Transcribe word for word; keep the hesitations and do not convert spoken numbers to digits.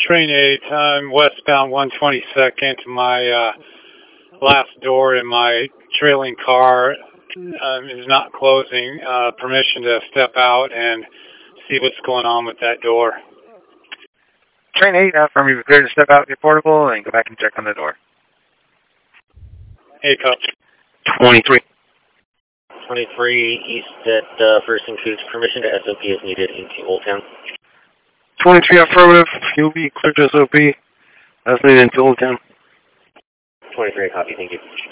Train eight, I'm westbound one twenty-second. My uh, last door in my trailing car um, is not closing. Uh, permission to step out and see what's going on with that door. Train eight, affirm you prepared to step out your portable and go back and check on the door. Hey, Cup. twenty-three. twenty-three, east at uh, First and Cooch. Permission to S O P is needed into Old Town. twenty-three affirmative. You'll be cleared to S O P. That's needed into Old Town. twenty-three, copy. Thank you.